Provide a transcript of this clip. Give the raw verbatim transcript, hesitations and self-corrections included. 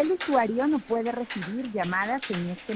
El usuario no puede recibir llamadas en este